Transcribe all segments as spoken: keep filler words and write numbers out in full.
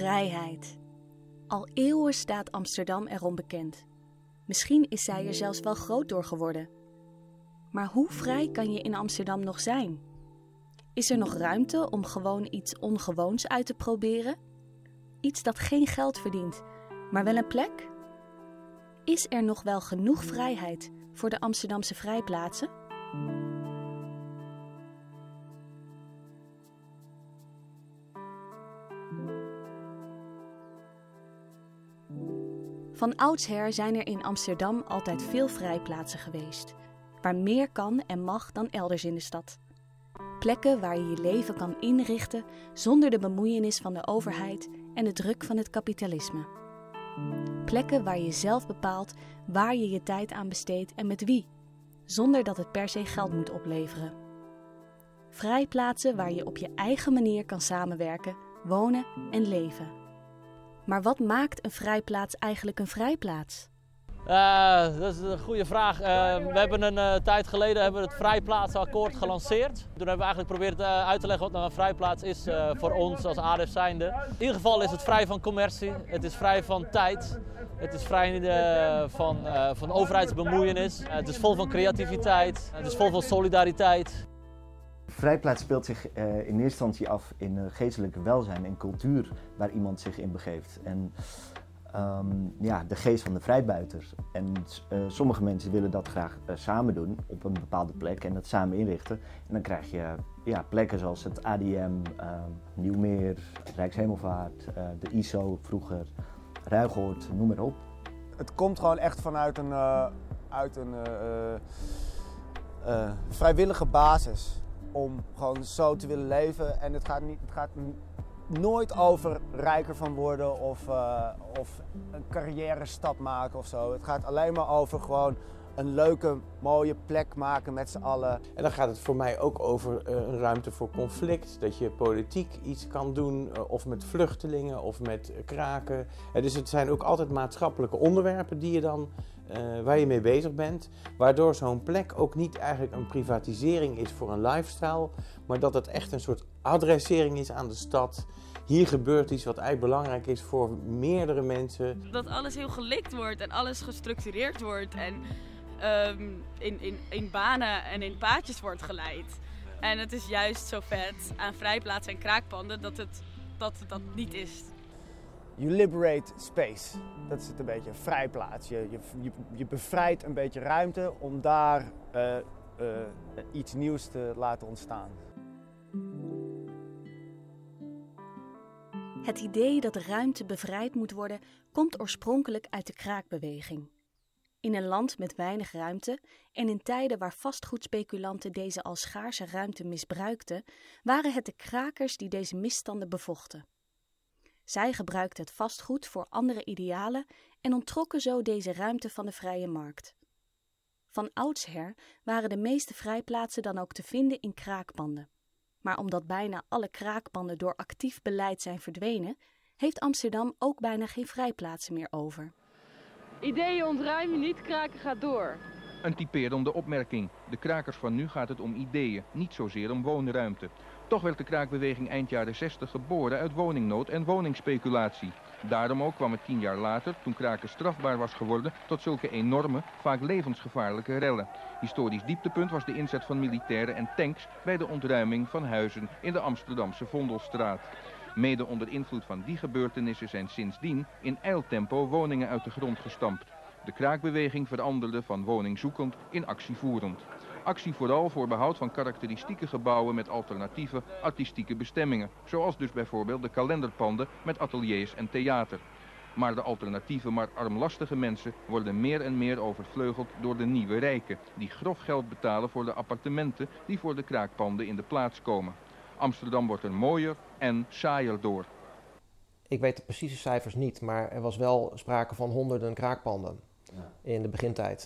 Vrijheid. Al eeuwen staat Amsterdam erom bekend. Misschien is zij er zelfs wel groot door geworden. Maar hoe vrij kan je in Amsterdam nog zijn? Is er nog ruimte om gewoon iets ongewoons uit te proberen? Iets dat geen geld verdient, maar wel een plek? Is er nog wel genoeg vrijheid voor de Amsterdamse vrijplaatsen? Van oudsher zijn er in Amsterdam altijd veel vrijplaatsen geweest, waar meer kan en mag dan elders in de stad. Plekken waar je je leven kan inrichten zonder de bemoeienis van de overheid en de druk van het kapitalisme. Plekken waar je zelf bepaalt waar je je tijd aan besteedt en met wie, zonder dat het per se geld moet opleveren. Vrijplaatsen waar je op je eigen manier kan samenwerken, wonen en leven. Maar wat maakt een vrijplaats eigenlijk een vrijplaats? Uh, dat is een goede vraag. Uh, we hebben een uh, tijd geleden hebben we het Vrijplaatsakkoord gelanceerd. Toen hebben we eigenlijk geprobeerd uh, uit te leggen wat nou een vrijplaats is uh, voor ons als A D E F zijnde. In ieder geval is het vrij van commercie, het is vrij van tijd, het is vrij uh, van, uh, van overheidsbemoeienis, uh, het is vol van creativiteit, het is vol van solidariteit. Vrijplaats speelt zich uh, in eerste instantie af in uh, geestelijk welzijn en cultuur waar iemand zich in begeeft. En um, ja, de geest van de vrijbuiter. En uh, sommige mensen willen dat graag uh, samen doen op een bepaalde plek en dat samen inrichten. En dan krijg je ja, plekken zoals het A D M, uh, Nieuwmeer, Rijkshemelvaart, uh, de I S O vroeger, Ruigoord, noem maar op. Het komt gewoon echt vanuit een, uh, uit een uh, uh, vrijwillige basis. Om gewoon zo te willen leven. En het gaat, niet, het gaat nooit over rijker van worden of, uh, of een carrière stap maken of zo. Het gaat alleen maar over gewoon een leuke, mooie plek maken met z'n allen. En dan gaat het voor mij ook over uh, een ruimte voor conflict. Dat je politiek iets kan doen, uh, of met vluchtelingen of met uh, kraken. Uh, dus het zijn ook altijd maatschappelijke onderwerpen die je dan, uh, waar je mee bezig bent. Waardoor zo'n plek ook niet eigenlijk een privatisering is voor een lifestyle. Maar dat het echt een soort adressering is aan de stad. Hier gebeurt iets wat eigenlijk belangrijk is voor meerdere mensen. Dat alles heel gelikt wordt en alles gestructureerd wordt. En Um, in, in, in banen en in paadjes wordt geleid. En het is juist zo vet aan vrijplaatsen en kraakpanden dat het dat, dat niet is. You liberate space. Dat is het een beetje, een vrijplaats. Je, je, je bevrijdt een beetje ruimte om daar uh, uh, iets nieuws te laten ontstaan. Het idee dat de ruimte bevrijd moet worden komt oorspronkelijk uit de kraakbeweging. In een land met weinig ruimte en in tijden waar vastgoedspeculanten deze al schaarse ruimte misbruikten, waren het de krakers die deze misstanden bevochten. Zij gebruikten het vastgoed voor andere idealen en onttrokken zo deze ruimte van de vrije markt. Van oudsher waren de meeste vrijplaatsen dan ook te vinden in kraakpanden. Maar omdat bijna alle kraakpanden door actief beleid zijn verdwenen, heeft Amsterdam ook bijna geen vrijplaatsen meer over. Ideeën ontruimen niet, kraken gaat door. Een typerende opmerking. De krakers van nu gaat het om ideeën, niet zozeer om woonruimte. Toch werd de kraakbeweging eind jaren zestig geboren uit woningnood en woningspeculatie. Daarom ook kwam het tien jaar later, toen kraken strafbaar was geworden, tot zulke enorme, vaak levensgevaarlijke rellen. Historisch dieptepunt was de inzet van militairen en tanks bij de ontruiming van huizen in de Amsterdamse Vondelstraat. Mede onder invloed van die gebeurtenissen zijn sindsdien in ijltempo woningen uit de grond gestampt. De kraakbeweging veranderde van woningzoekend in actievoerend. Actie vooral voor behoud van karakteristieke gebouwen met alternatieve artistieke bestemmingen. Zoals dus bijvoorbeeld de kalenderpanden met ateliers en theater. Maar de alternatieve maar armlastige mensen worden meer en meer overvleugeld door de nieuwe rijken. Die grof geld betalen voor de appartementen die voor de kraakpanden in de plaats komen. Amsterdam wordt er mooier en saaier door. Ik weet de precieze cijfers niet, maar er was wel sprake van honderden kraakpanden ja. in de begintijd.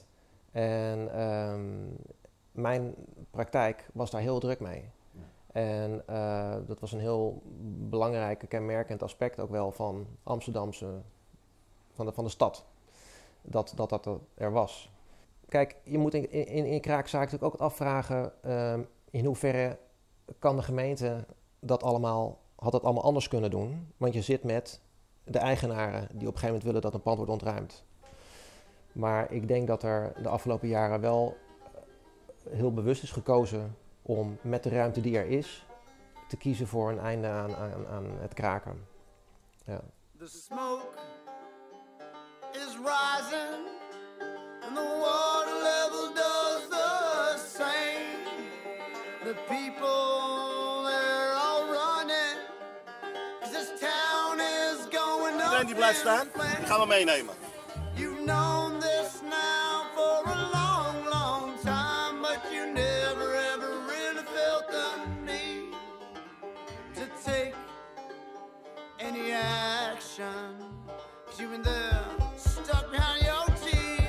En um, mijn praktijk was daar heel druk mee. Ja. En uh, dat was een heel belangrijk, kenmerkend aspect ook wel van Amsterdamse, van de, van de stad. Dat, dat dat er was. Kijk, je moet in, in, in kraakzaak natuurlijk ook afvragen um, in hoeverre kan de gemeente dat allemaal, had dat allemaal anders kunnen doen. Want je zit met de eigenaren die op een gegeven moment willen dat een pand wordt ontruimd. Maar ik denk dat er de afgelopen jaren wel heel bewust is gekozen om met de ruimte die er is te kiezen voor een einde aan, aan, aan het kraken. Ja. The smoke is rising and the water level does the same. The people they're all running 'cause this town is going up. Iedereen die blijft staan, die gaan we meenemen. You've known this now for a long, long time, but you never ever really felt the need to take any action. 'Cause you've been there, stuck behind your teeth.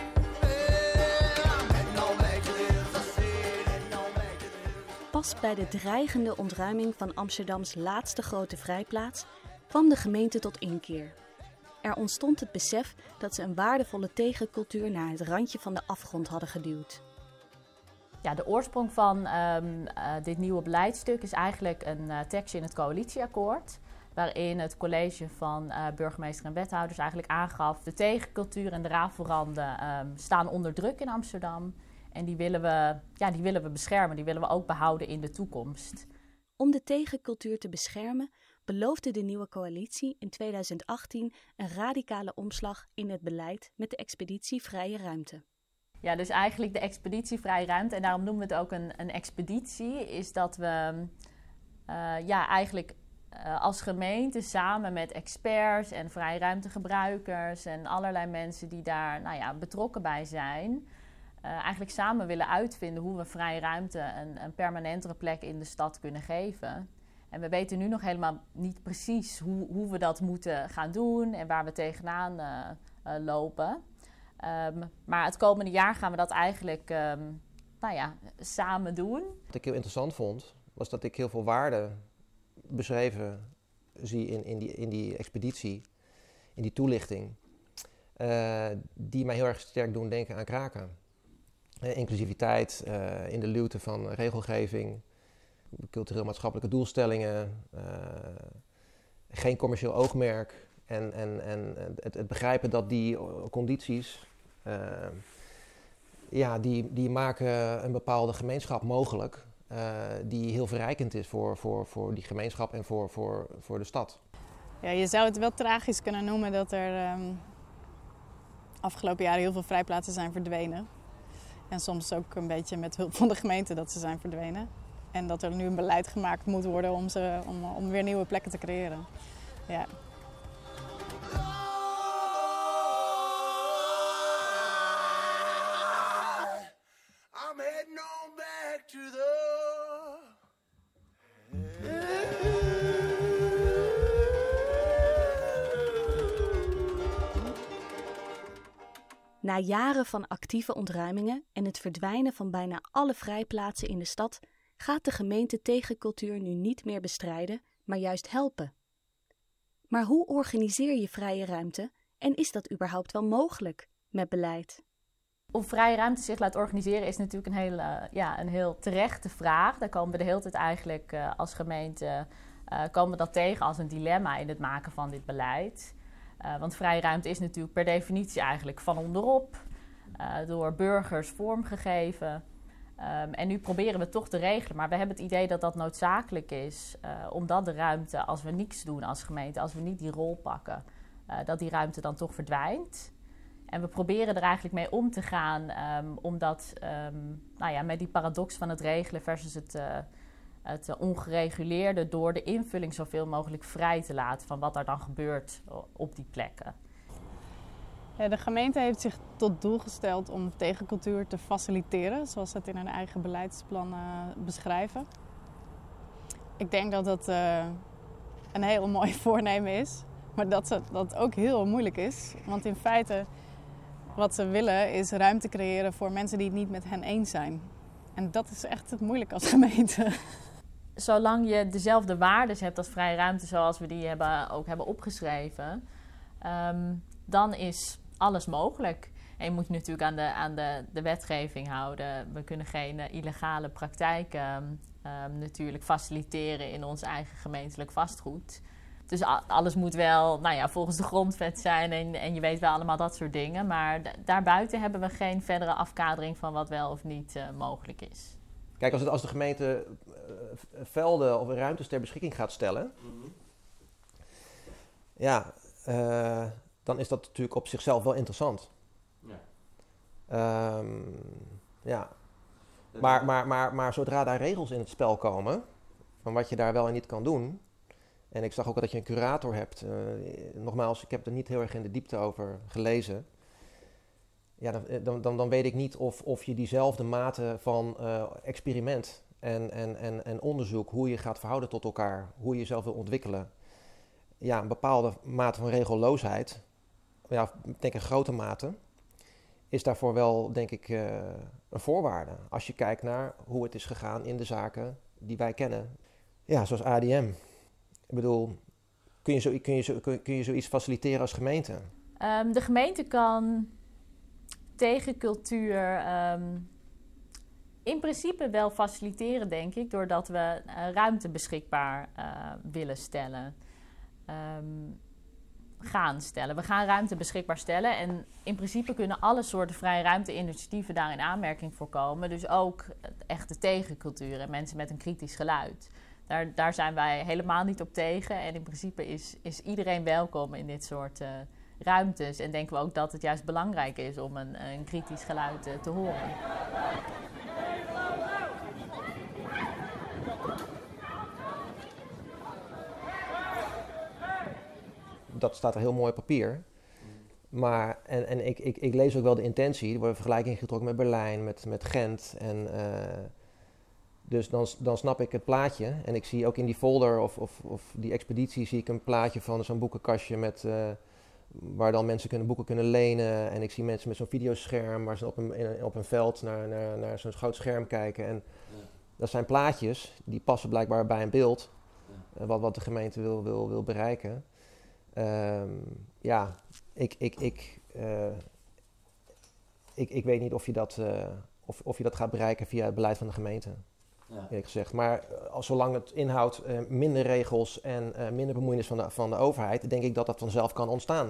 Pas bij de dreigende ontruiming van Amsterdams laatste grote vrijplaats kwam de gemeente tot inkeer. Er ontstond het besef dat ze een waardevolle tegencultuur naar het randje van de afgrond hadden geduwd. Ja, de oorsprong van um, uh, dit nieuwe beleidstuk is eigenlijk een uh, tekstje in het coalitieakkoord, waarin het college van uh, burgemeester en wethouders eigenlijk aangaf: de tegencultuur en de rafelranden um, staan onder druk in Amsterdam en die willen, we, ja, die willen we beschermen, die willen we ook behouden in de toekomst. Om de tegencultuur te beschermen beloofde de nieuwe coalitie in tweeduizend achttien een radicale omslag in het beleid met de expeditie Vrije Ruimte. Ja, dus eigenlijk de expeditie Vrije Ruimte, en daarom noemen we het ook een, een expeditie, is dat we uh, ja, eigenlijk uh, als gemeente samen met experts en vrije ruimtegebruikers en allerlei mensen die daar nou ja, betrokken bij zijn, uh, eigenlijk samen willen uitvinden hoe we vrije ruimte een, een permanentere plek in de stad kunnen geven. En we weten nu nog helemaal niet precies hoe, hoe we dat moeten gaan doen en waar we tegenaan uh, uh, lopen. Um, maar het komende jaar gaan we dat eigenlijk um, nou ja, samen doen. Wat ik heel interessant vond, was dat ik heel veel waarde beschreven zie in, in, die, in die expeditie, in die toelichting, uh, die mij heel erg sterk doen denken aan kraken. Uh, inclusiviteit, uh, in de luwte van regelgeving, cultureel-maatschappelijke doelstellingen, uh, geen commercieel oogmerk en, en, en het, het begrijpen dat die condities, uh, ja, die, die maken een bepaalde gemeenschap mogelijk, uh, die heel verrijkend is voor, voor, voor die gemeenschap en voor, voor, voor de stad. Ja, je zou het wel tragisch kunnen noemen dat er um, afgelopen jaren heel veel vrijplaatsen zijn verdwenen. En soms ook een beetje met hulp van de gemeente dat ze zijn verdwenen. En dat er nu een beleid gemaakt moet worden om, ze, om, om weer nieuwe plekken te creëren. Ja. I'm heading on back to the... Na jaren van actieve ontruimingen en het verdwijnen van bijna alle vrijplaatsen in de stad gaat de gemeente tegencultuur nu niet meer bestrijden, maar juist helpen. Maar hoe organiseer je vrije ruimte en is dat überhaupt wel mogelijk met beleid? Of vrije ruimte zich laat organiseren is natuurlijk een heel, uh, ja, een heel terechte vraag. Daar komen we de hele tijd eigenlijk uh, als gemeente uh, komen we dat tegen als een dilemma in het maken van dit beleid. Uh, want vrije ruimte is natuurlijk per definitie eigenlijk van onderop, uh, door burgers vormgegeven. Um, en nu proberen we het toch te regelen, maar we hebben het idee dat dat noodzakelijk is, uh, omdat de ruimte, als we niks doen als gemeente, als we niet die rol pakken, uh, dat die ruimte dan toch verdwijnt. En we proberen er eigenlijk mee om te gaan, um, omdat um, nou ja, met die paradox van het regelen versus het, uh, het ongereguleerde, door de invulling zoveel mogelijk vrij te laten van wat er dan gebeurt op die plekken. Ja, de gemeente heeft zich tot doel gesteld om tegencultuur te faciliteren, zoals ze het in hun eigen beleidsplan uh, beschrijven. Ik denk dat dat uh, een heel mooi voornemen is, maar dat het dat ook heel moeilijk is. Want in feite, wat ze willen is ruimte creëren voor mensen die het niet met hen eens zijn. En dat is echt moeilijk als gemeente. Zolang je dezelfde waarden hebt als vrije ruimte, zoals we die hebben, ook hebben opgeschreven, um, dan is alles mogelijk. En je moet je natuurlijk aan de, aan de, de wetgeving houden. We kunnen geen uh, illegale praktijken um, natuurlijk faciliteren in ons eigen gemeentelijk vastgoed. Dus a- alles moet wel nou ja, volgens de grondwet zijn en, en je weet wel allemaal dat soort dingen. Maar d- daarbuiten hebben we geen verdere afkadering van wat wel of niet uh, mogelijk is. Kijk, als, het, als de gemeente uh, velden of ruimtes ter beschikking gaat stellen, mm-hmm. ja, uh, dan is dat natuurlijk op zichzelf wel interessant. Ja. Um, ja. Maar, maar, maar, maar zodra daar regels in het spel komen, van wat je daar wel en niet kan doen, en ik zag ook dat je een curator hebt, uh, nogmaals, ik heb er niet heel erg in de diepte over gelezen, ja, dan, dan, dan weet ik niet of, of je diezelfde mate van uh, experiment en, en, en, en onderzoek, hoe je gaat verhouden tot elkaar, hoe je jezelf wil ontwikkelen, ja, een bepaalde mate van regelloosheid, ja, ik denk een grote mate, is daarvoor wel, denk ik, uh, een voorwaarde. Als je kijkt naar hoe het is gegaan in de zaken die wij kennen. Ja, zoals A D M. Ik bedoel, kun je, zo, kun je, zo, kun je zoiets faciliteren als gemeente? Um, de gemeente kan tegencultuur um, in principe wel faciliteren, denk ik, doordat we uh, ruimte beschikbaar uh, willen stellen. Um, gaan stellen. We gaan ruimte beschikbaar stellen en in principe kunnen alle soorten vrije ruimte-initiatieven daar in aanmerking voor komen. Dus ook echte tegencultuur en mensen met een kritisch geluid. Daar, daar zijn wij helemaal niet op tegen en in principe is, is iedereen welkom in dit soort uh, ruimtes. En denken we ook dat het juist belangrijk is om een, een kritisch geluid uh, te horen. Dat staat er heel mooi op papier. Maar, en, en ik, ik, ik lees ook wel de intentie. Er worden vergelijkingen getrokken met Berlijn, met, met Gent. En, uh, dus dan, dan snap ik het plaatje. En ik zie ook in die folder of, of, of die expeditie zie ik een plaatje van zo'n boekenkastje met, uh, waar dan mensen kunnen, boeken kunnen lenen. En ik zie mensen met zo'n videoscherm waar ze op een, in, op een veld naar, naar, naar zo'n groot scherm kijken. En ja. Dat zijn plaatjes die passen blijkbaar bij een beeld. Ja. Uh, wat, wat de gemeente wil, wil, wil bereiken. Um, ja, ik, ik, ik, uh, ik, ik weet niet of je, dat, uh, of, of je dat gaat bereiken via het beleid van de gemeente, ja. Eerlijk gezegd. Maar uh, als, zolang het inhoudt uh, minder regels en uh, minder bemoeienis van de, van de overheid, denk ik dat dat vanzelf kan ontstaan.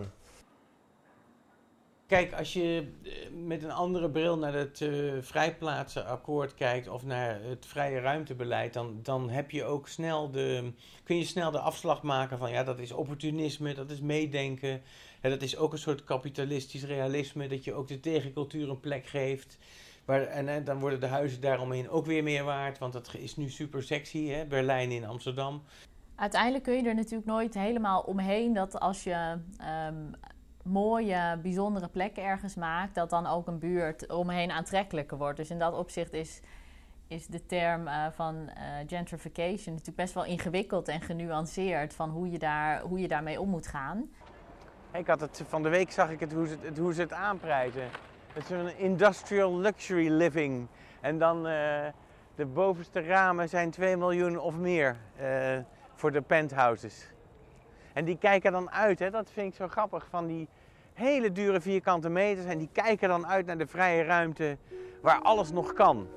Kijk, als je met een andere bril naar het uh, vrijplaatsenakkoord kijkt of naar het vrije ruimtebeleid, dan, dan heb je ook snel de, kun je snel de afslag maken van ja, dat is opportunisme, dat is meedenken. En dat is ook een soort kapitalistisch realisme, dat je ook de tegencultuur een plek geeft. Waar, en, en dan worden de huizen daaromheen ook weer meer waard, want dat is nu super sexy, hè? Berlijn in Amsterdam. Uiteindelijk kun je er natuurlijk nooit helemaal omheen dat als je Um, mooie, bijzondere plekken ergens maakt, dat dan ook een buurt omheen aantrekkelijker wordt. Dus in dat opzicht is, is de term uh, van uh, gentrification natuurlijk best wel ingewikkeld en genuanceerd van hoe je, daar, hoe je daarmee om moet gaan. Ik had het, van de week zag ik het hoe, ze het, hoe ze het aanprijzen. Het is een industrial luxury living. En dan uh, de bovenste ramen zijn twee miljoen of meer uh, voor de penthouses. En die kijken dan uit, hè, dat vind ik zo grappig, van die hele dure vierkante meters. En die kijken dan uit naar de vrije ruimte waar alles nog kan.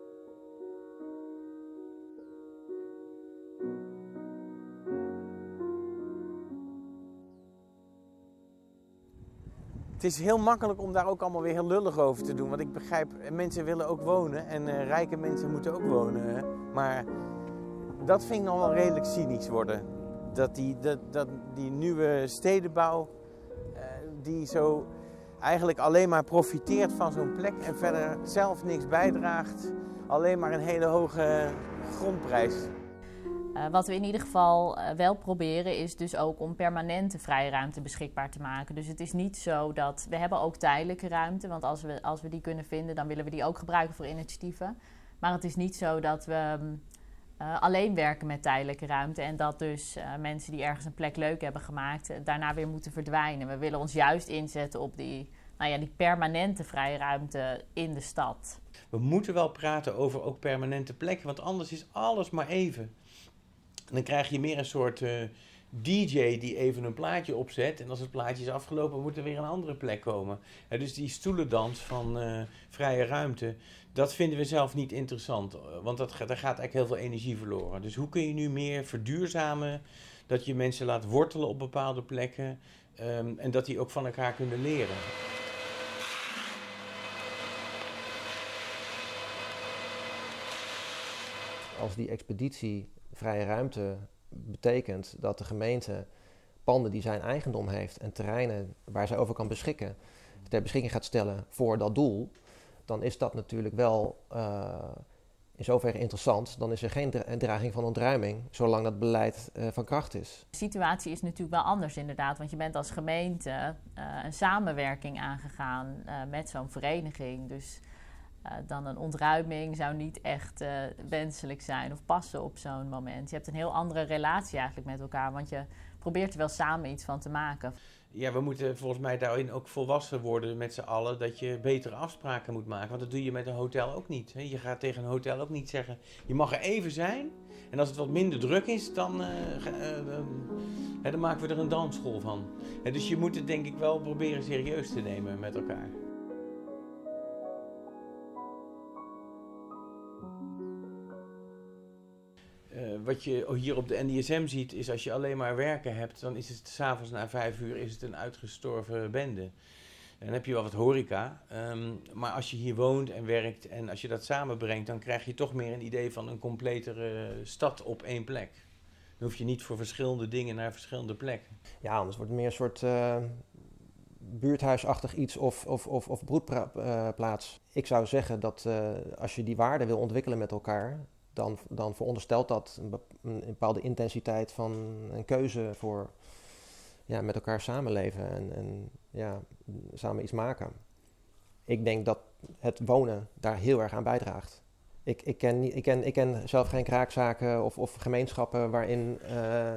Het is heel makkelijk om daar ook allemaal weer heel lullig over te doen. Want ik begrijp, mensen willen ook wonen en uh, rijke mensen moeten ook wonen. Hè. Maar dat vind ik nog wel redelijk cynisch worden. Dat die, dat, dat die nieuwe stedenbouw, uh, die zo eigenlijk alleen maar profiteert van zo'n plek en verder zelf niks bijdraagt, alleen maar een hele hoge grondprijs. Uh, wat we in ieder geval uh, wel proberen is dus ook om permanente vrije ruimte beschikbaar te maken. Dus het is niet zo dat, we hebben ook tijdelijke ruimte, want als we, als we die kunnen vinden, dan willen we die ook gebruiken voor initiatieven. Maar het is niet zo dat we Uh, alleen werken met tijdelijke ruimte en dat dus uh, mensen die ergens een plek leuk hebben gemaakt uh, daarna weer moeten verdwijnen. We willen ons juist inzetten op die, nou ja, die permanente vrije ruimte in de stad. We moeten wel praten over ook permanente plekken, want anders is alles maar even. En dan krijg je meer een soort uh, D J die even een plaatje opzet en als het plaatje is afgelopen moet er weer een andere plek komen. Uh, dus die stoelendans van uh, vrije ruimte, dat vinden we zelf niet interessant, want dat, daar gaat eigenlijk heel veel energie verloren. Dus hoe kun je nu meer verduurzamen Dat je mensen laat wortelen op bepaalde plekken um, en dat die ook van elkaar kunnen leren. Als die expeditie vrije ruimte betekent dat de gemeente panden die zijn eigendom heeft en terreinen waar zij over kan beschikken, ter beschikking gaat stellen voor dat doel, dan is dat natuurlijk wel uh, in zoverre interessant. Dan is er geen dreiging van ontruiming, zolang dat beleid uh, van kracht is. De situatie is natuurlijk wel anders inderdaad, want je bent als gemeente uh, een samenwerking aangegaan uh, met zo'n vereniging. Dus uh, dan een ontruiming zou niet echt uh, wenselijk zijn of passen op zo'n moment. Je hebt een heel andere relatie eigenlijk met elkaar, want je probeert er wel samen iets van te maken. Ja, we moeten volgens mij daarin ook volwassen worden met z'n allen, dat je betere afspraken moet maken. Want dat doe je met een hotel ook niet. Hè? Je gaat tegen een hotel ook niet zeggen, je mag er even zijn. En als het wat minder druk is, dan, uh, uh, uh, uh, dan maken we er een dansschool van. Uh, dus je moet het denk ik wel proberen serieus te nemen met elkaar. Uh, wat je hier op de N I S M ziet, is als je alleen maar werken hebt, dan is het 's avonds na vijf uur is het een uitgestorven bende. En dan heb je wel wat horeca, um, maar als je hier woont en werkt en als je dat samenbrengt, dan krijg je toch meer een idee van een completere stad op één plek. Dan hoef je niet voor verschillende dingen naar verschillende plekken. Ja, anders wordt het meer een soort uh, buurthuisachtig iets of, of, of, of broedplaats. Ik zou zeggen dat uh, als je die waarden wil ontwikkelen met elkaar, Dan, dan veronderstelt dat een, be- een bepaalde intensiteit van een keuze voor ja, met elkaar samenleven en, en ja, samen iets maken. Ik denk dat het wonen daar heel erg aan bijdraagt. Ik, ik, ken, niet, ik, ken, ik ken zelf geen kraakzaken of, of gemeenschappen waarin uh,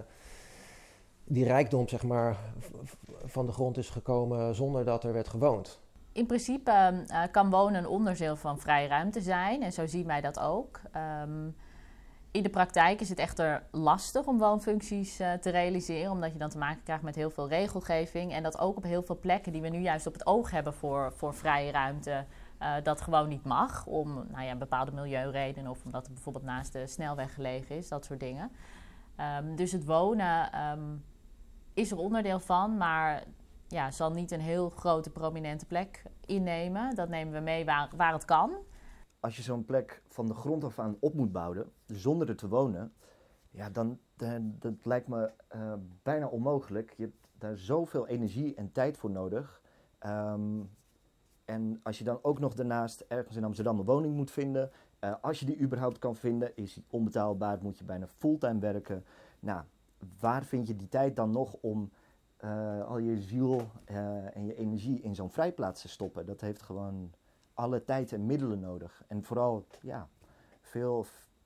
die rijkdom zeg maar, v- van de grond is gekomen zonder dat er werd gewoond. In principe uh, kan wonen een onderdeel van vrije ruimte zijn en zo zien wij dat ook. Um, in de praktijk is het echter lastig om woonfuncties uh, te realiseren, omdat je dan te maken krijgt met heel veel regelgeving en dat ook op heel veel plekken die we nu juist op het oog hebben voor, voor vrije ruimte, uh, dat gewoon niet mag om nou ja, bepaalde milieuredenen of omdat het bijvoorbeeld naast de snelweg gelegen is, dat soort dingen. Um, dus het wonen um, is er onderdeel van, maar ja, zal niet een heel grote prominente plek innemen. Dat nemen we mee waar, waar het kan. Als je zo'n plek van de grond af aan op moet bouwen, zonder er te wonen, ja, dan, dan dat lijkt me uh, bijna onmogelijk. Je hebt daar zoveel energie en tijd voor nodig. Um, en als je dan ook nog daarnaast ergens in Amsterdam een woning moet vinden, uh, als je die überhaupt kan vinden, is die onbetaalbaar, moet je bijna fulltime werken. Nou, waar vind je die tijd dan nog om Uh, al je ziel uh, en je energie in zo'n vrijplaats te stoppen? Dat heeft gewoon alle tijd en middelen nodig. En vooral, ja, veel,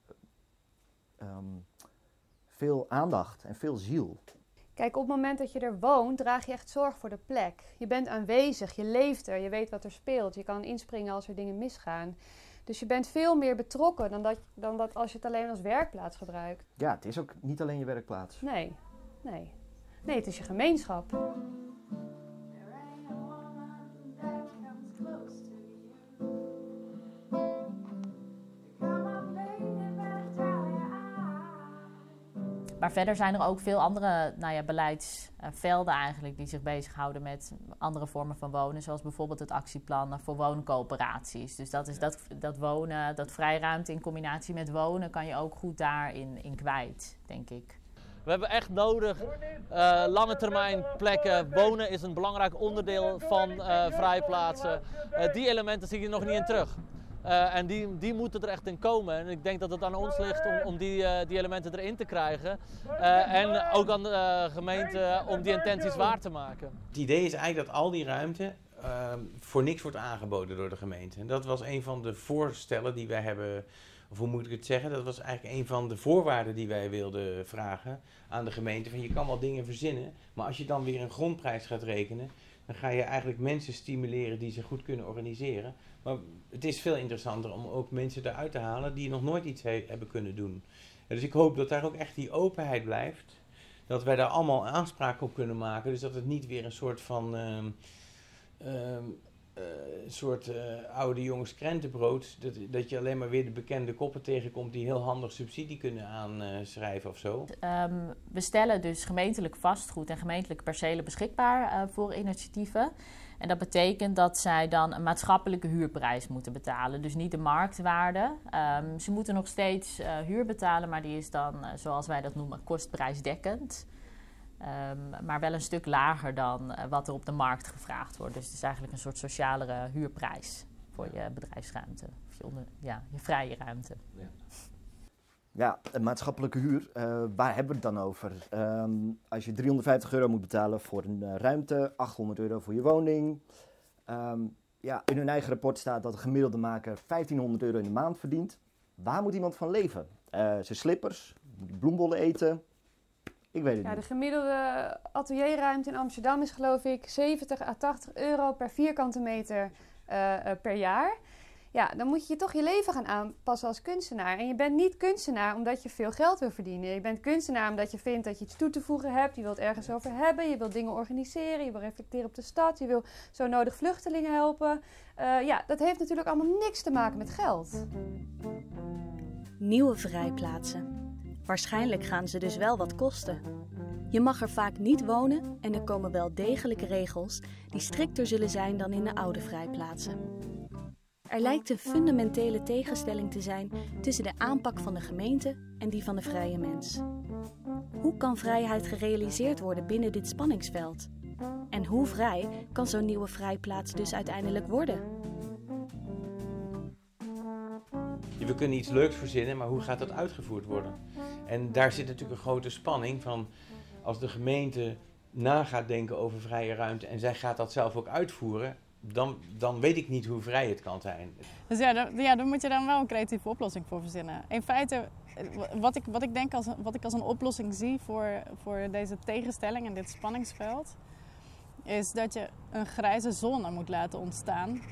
um, veel aandacht en veel ziel. Kijk, op het moment dat je er woont, draag je echt zorg voor de plek. Je bent aanwezig, je leeft er, je weet wat er speelt. Je kan inspringen als er dingen misgaan. Dus je bent veel meer betrokken dan dat, dan dat als je het alleen als werkplaats gebruikt. Ja, het is ook niet alleen je werkplaats. Nee, nee. Nee, het is je gemeenschap. Maar verder zijn er ook veel andere nou ja, beleidsvelden eigenlijk die zich bezighouden met andere vormen van wonen. Zoals bijvoorbeeld het actieplan voor wooncoöperaties. Dus dat is dat, dat wonen, dat vrijruimte in combinatie met wonen kan je ook goed daarin in kwijt, denk ik. We hebben echt nodig uh, lange termijn plekken. Wonen is een belangrijk onderdeel van uh, vrijplaatsen. Uh, die elementen zie je nog niet in terug. Uh, en die, die moeten er echt in komen. En ik denk dat het aan ons ligt om, om die, uh, die elementen erin te krijgen. Uh, en ook aan de uh, gemeente om die intenties waar te maken. Het idee is eigenlijk dat al die ruimte uh, voor niks wordt aangeboden door de gemeente. En dat was een van de voorstellen die wij hebben, of hoe moet ik het zeggen? Dat was eigenlijk een van de voorwaarden die wij wilden vragen aan de gemeente. Van je kan wel dingen verzinnen, maar als je dan weer een grondprijs gaat rekenen, dan ga je eigenlijk mensen stimuleren die zich goed kunnen organiseren. Maar het is veel interessanter om ook mensen eruit te halen die nog nooit iets he- hebben kunnen doen. Dus ik hoop dat daar ook echt die openheid blijft. Dat wij daar allemaal aanspraak op kunnen maken. Dus dat het niet weer een soort van uh, uh, uh, een soort uh, oude jongens krentenbrood. Dat, dat je alleen maar weer de bekende koppen tegenkomt die heel handig subsidie kunnen aanschrijven of zo. Um, we stellen dus gemeentelijk vastgoed en gemeentelijke percelen beschikbaar uh, voor initiatieven. En dat betekent dat zij dan een maatschappelijke huurprijs moeten betalen. Dus niet de marktwaarde. Um, ze moeten nog steeds uh, huur betalen, maar die is dan, uh, zoals wij dat noemen, kostprijsdekkend. Um, maar wel een stuk lager dan uh, wat er op de markt gevraagd wordt. Dus het is eigenlijk een soort socialere huurprijs voor je bedrijfsruimte. Of je, onder, ja, je vrije ruimte. Ja. Ja, een maatschappelijke huur, uh, waar hebben we het dan over? Um, als je driehonderdvijftig euro moet betalen voor een uh, ruimte, achthonderd euro voor je woning. Um, ja, in hun eigen rapport staat dat de gemiddelde maker vijftienhonderd euro in de maand verdient. Waar moet iemand van leven? Uh, zijn slippers, bloembollen eten? Ik weet het ja, niet. De gemiddelde atelierruimte in Amsterdam is geloof ik zeventig à tachtig euro per vierkante meter uh, uh, per jaar. Ja, dan moet je toch je leven gaan aanpassen als kunstenaar. En je bent niet kunstenaar omdat je veel geld wil verdienen. Je bent kunstenaar omdat je vindt dat je iets toe te voegen hebt. Je wilt ergens over hebben. Je wilt dingen organiseren. Je wil reflecteren op de stad. Je wil zo nodig vluchtelingen helpen. Uh, ja, dat heeft natuurlijk allemaal niks te maken met geld. Nieuwe vrijplaatsen. Waarschijnlijk gaan ze dus wel wat kosten. Je mag er vaak niet wonen en er komen wel degelijke regels die strikter zullen zijn dan in de oude vrijplaatsen. Er lijkt een fundamentele tegenstelling te zijn tussen de aanpak van de gemeente en die van de vrije mens. Hoe kan vrijheid gerealiseerd worden binnen dit spanningsveld? En hoe vrij kan zo'n nieuwe vrijplaats dus uiteindelijk worden? We kunnen iets leuks verzinnen, maar hoe gaat dat uitgevoerd worden? En daar zit natuurlijk een grote spanning van als de gemeente na gaat denken over vrije ruimte en zij gaat dat zelf ook uitvoeren, dan, dan weet ik niet hoe vrij het kan zijn. Dus ja, daar, ja, daar moet je dan wel een creatieve oplossing voor verzinnen. In feite, wat ik, wat ik denk als, wat ik als een oplossing zie voor, voor deze tegenstelling en dit spanningsveld, is dat je een grijze zone moet laten ontstaan, uh,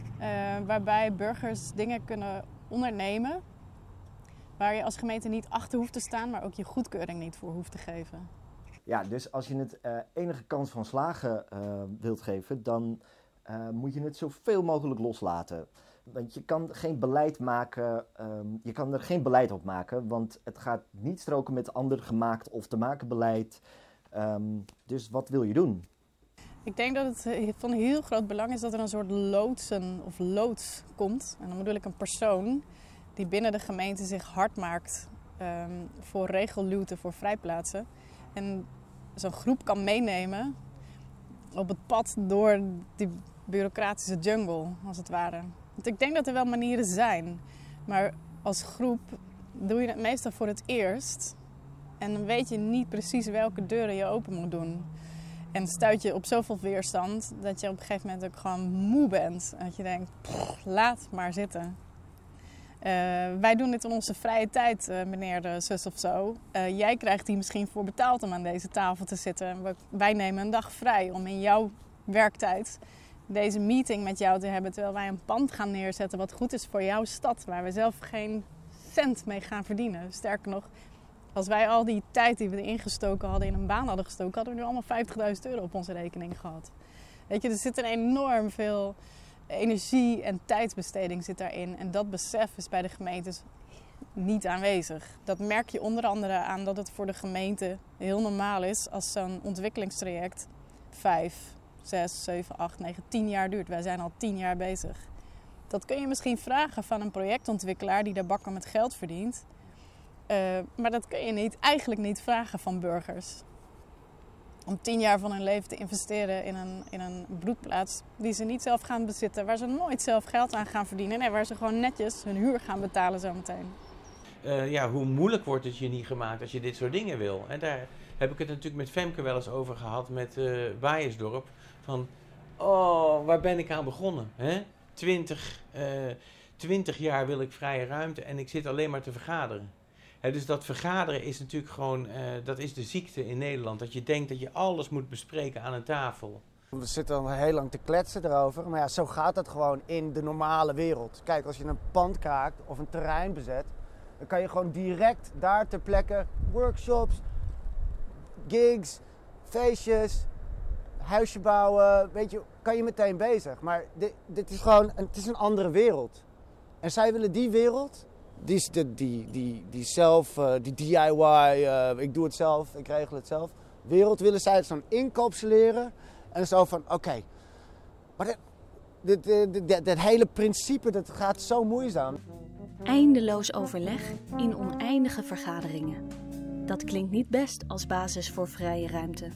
waarbij burgers dingen kunnen ondernemen waar je als gemeente niet achter hoeft te staan, maar ook je goedkeuring niet voor hoeft te geven. Ja, dus als je het uh, enige kans van slagen uh, wilt geven, dan uh, moet je het zoveel mogelijk loslaten. Want je kan geen beleid maken, um, je kan er geen beleid op maken, want het gaat niet stroken met ander gemaakt of te maken beleid. Um, dus wat wil je doen? Ik denk dat het van heel groot belang is dat er een soort loodsen of loods komt. En dan bedoel ik een persoon die binnen de gemeente zich hard maakt um, voor regelluwte, voor vrijplaatsen. En zo'n groep kan meenemen op het pad door die bureaucratische jungle, als het ware. Want ik denk dat er wel manieren zijn. Maar als groep doe je het meestal voor het eerst. En dan weet je niet precies welke deuren je open moet doen. En stuit je op zoveel weerstand dat je op een gegeven moment ook gewoon moe bent. En dat je denkt, laat maar zitten. Uh, wij doen dit in onze vrije tijd, uh, meneer de zus of zo. Uh, jij krijgt hier misschien voor betaald om aan deze tafel te zitten. We, wij nemen een dag vrij om in jouw werktijd deze meeting met jou te hebben. Terwijl wij een pand gaan neerzetten wat goed is voor jouw stad. Waar we zelf geen cent mee gaan verdienen. Sterker nog, als wij al die tijd die we erin gestoken hadden in een baan hadden gestoken, hadden we nu allemaal vijftigduizend euro op onze rekening gehad. Weet je, er zit een enorm veel energie en tijdsbesteding zit daarin. En dat besef is bij de gemeentes niet aanwezig. Dat merk je onder andere aan dat het voor de gemeente heel normaal is als zo'n ontwikkelingstraject vijf, zes, zeven, acht, negen, tien jaar duurt. Wij zijn al tien jaar bezig. Dat kun je misschien vragen van een projectontwikkelaar die daar bakken met geld verdient. Uh, maar dat kun je niet, eigenlijk niet vragen van burgers. Om tien jaar van hun leven te investeren in een, in een broedplaats die ze niet zelf gaan bezitten. Waar ze nooit zelf geld aan gaan verdienen. Nee, waar ze gewoon netjes hun huur gaan betalen zometeen. Uh, ja, hoe moeilijk wordt het je niet gemaakt als je dit soort dingen wil? En daar heb ik het natuurlijk met Femke wel eens over gehad met uh, Waaijersdorp. Van, oh, waar ben ik aan begonnen? Hè? Twintig, uh, twintig jaar wil ik vrije ruimte en ik zit alleen maar te vergaderen. He, dus dat vergaderen is natuurlijk gewoon, uh, dat is de ziekte in Nederland. Dat je denkt dat je alles moet bespreken aan een tafel. We zitten al heel lang te kletsen erover, maar ja, zo gaat het gewoon in de normale wereld. Kijk, als je een pand kraakt of een terrein bezet, dan kan je gewoon direct daar ter plekke workshops, gigs, feestjes, huisje bouwen, weet je, kan je meteen bezig. Maar dit, dit is gewoon een, het is een andere wereld. En zij willen die wereld, die, die, die, die, die zelf, uh, die D I Y, uh, ik doe het zelf, ik regel het zelf. Wereld willen zij het zo'n incapsuleren. En zo van, oké, okay, maar dit, dit, dit, dit, dit, dit hele principe, dat gaat zo moeizaam. Eindeloos overleg in oneindige vergaderingen. Dat klinkt niet best als basis voor vrije ruimte.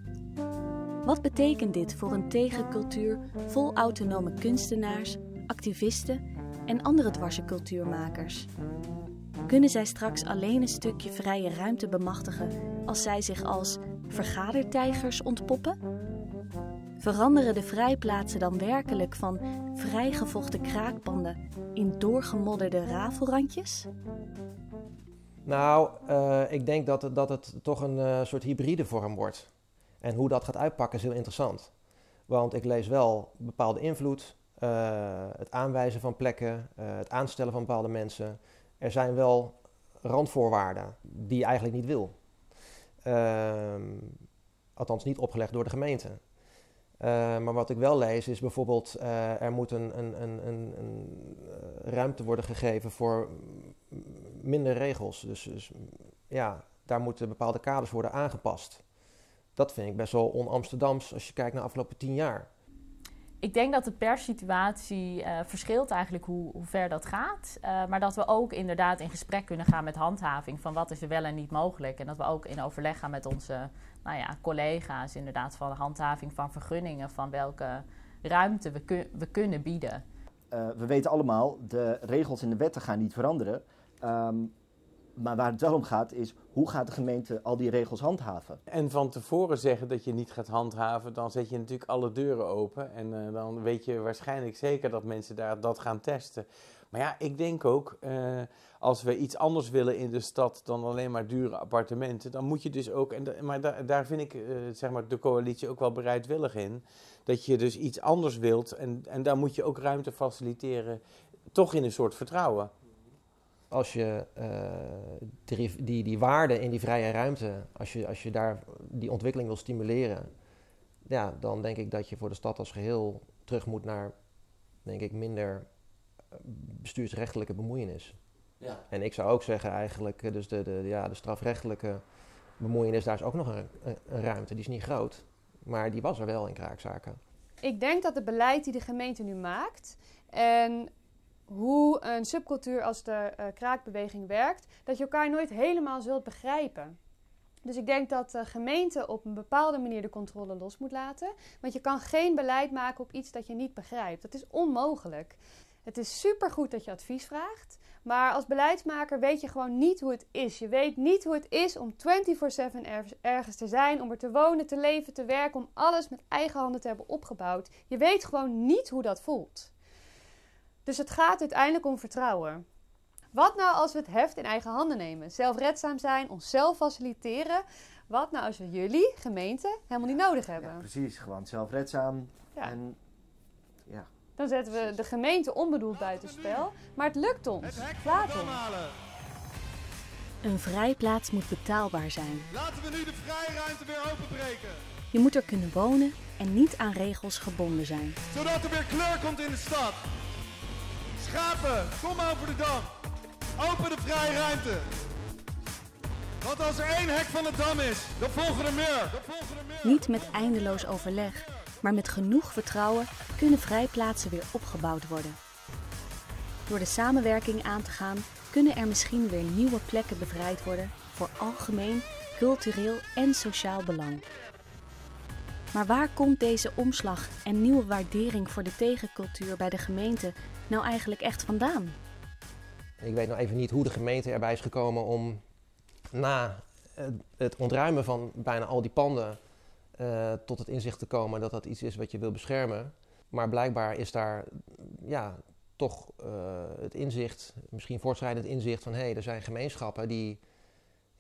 Wat betekent dit voor een tegencultuur vol autonome kunstenaars, activisten en andere dwarse cultuurmakers? Kunnen zij straks alleen een stukje vrije ruimte bemachtigen als zij zich als vergadertijgers ontpoppen? Veranderen de vrijplaatsen dan werkelijk van vrijgevochten kraakpanden in doorgemodderde rafelrandjes? Nou, uh, ik denk dat het, dat het toch een uh, soort hybride vorm wordt. En hoe dat gaat uitpakken is heel interessant. Want ik lees wel bepaalde invloed, uh, het aanwijzen van plekken, uh, het aanstellen van bepaalde mensen. Er zijn wel randvoorwaarden die je eigenlijk niet wil. Uh, althans niet opgelegd door de gemeente. Uh, maar wat ik wel lees is bijvoorbeeld, uh, er moet een, een, een, een, een ruimte worden gegeven voor minder regels. Dus, dus ja, daar moeten bepaalde kaders worden aangepast. Dat vind ik best wel on-Amsterdams als je kijkt naar de afgelopen tien jaar. Ik denk dat het per situatie uh, verschilt eigenlijk hoe, hoe ver dat gaat. Uh, maar dat we ook inderdaad in gesprek kunnen gaan met handhaving van wat is er wel en niet mogelijk. En dat we ook in overleg gaan met onze nou ja, collega's inderdaad van de handhaving van vergunningen. Van welke ruimte we, kun, we kunnen bieden. Uh, we weten allemaal, de regels en de wetten gaan niet veranderen. Um, Maar waar het wel om gaat is, hoe gaat de gemeente al die regels handhaven? En van tevoren zeggen dat je niet gaat handhaven, dan zet je natuurlijk alle deuren open. En uh, dan weet je waarschijnlijk zeker dat mensen daar dat gaan testen. Maar ja, ik denk ook, uh, als we iets anders willen in de stad dan alleen maar dure appartementen, dan moet je dus ook, en da, maar da, daar vind ik uh, zeg maar de coalitie ook wel bereidwillig in, dat je dus iets anders wilt en, en daar moet je ook ruimte faciliteren, toch in een soort vertrouwen. Als je uh, die, die, die waarde in die vrije ruimte, als je, als je daar die ontwikkeling wil stimuleren, ja, dan denk ik dat je voor de stad als geheel terug moet naar, denk ik, minder bestuursrechtelijke bemoeienis. Ja. En ik zou ook zeggen eigenlijk, dus de, de, ja, de strafrechtelijke bemoeienis, daar is ook nog een, een ruimte. Die is niet groot, maar die was er wel in kraakzaken. Ik denk dat het beleid die de gemeente nu maakt en hoe een subcultuur als de uh, kraakbeweging werkt, dat je elkaar nooit helemaal zult begrijpen. Dus ik denk dat de gemeente op een bepaalde manier de controle los moet laten. Want je kan geen beleid maken op iets dat je niet begrijpt. Dat is onmogelijk. Het is supergoed dat je advies vraagt. Maar als beleidsmaker weet je gewoon niet hoe het is. Je weet niet hoe het is om vierentwintig zeven ergens te zijn. Om er te wonen, te leven, te werken. Om alles met eigen handen te hebben opgebouwd. Je weet gewoon niet hoe dat voelt. Dus het gaat uiteindelijk om vertrouwen. Wat nou als we het heft in eigen handen nemen? Zelfredzaam zijn, onszelf faciliteren. Wat nou als we jullie, gemeente, helemaal niet nodig hebben? Ja, precies, gewoon zelfredzaam. Ja. En, ja. Dan zetten we de gemeente onbedoeld buitenspel. Maar het lukt ons. Laat ons. Een vrijplaats moet betaalbaar zijn. Laten we nu de vrije ruimte weer openbreken. Je moet er kunnen wonen en niet aan regels gebonden zijn. Zodat er weer kleur komt in de stad. Schapen, kom over de dam. Open de vrije ruimte. Want als er één hek van de dam is, dan volgen er meer. Dan volgen er meer. Niet met eindeloos overleg, maar met genoeg vertrouwen kunnen vrijplaatsen weer opgebouwd worden. Door de samenwerking aan te gaan, kunnen er misschien weer nieuwe plekken bevrijd worden voor algemeen, cultureel en sociaal belang. Maar waar komt deze omslag en nieuwe waardering voor de tegencultuur bij de gemeente nou eigenlijk echt vandaan? Ik weet nou even niet hoe de gemeente erbij is gekomen om na het ontruimen van bijna al die panden uh, tot het inzicht te komen dat dat iets is wat je wil beschermen. Maar blijkbaar is daar ja, toch uh, het inzicht, misschien voortschrijdend inzicht van hé, hey, er zijn gemeenschappen die,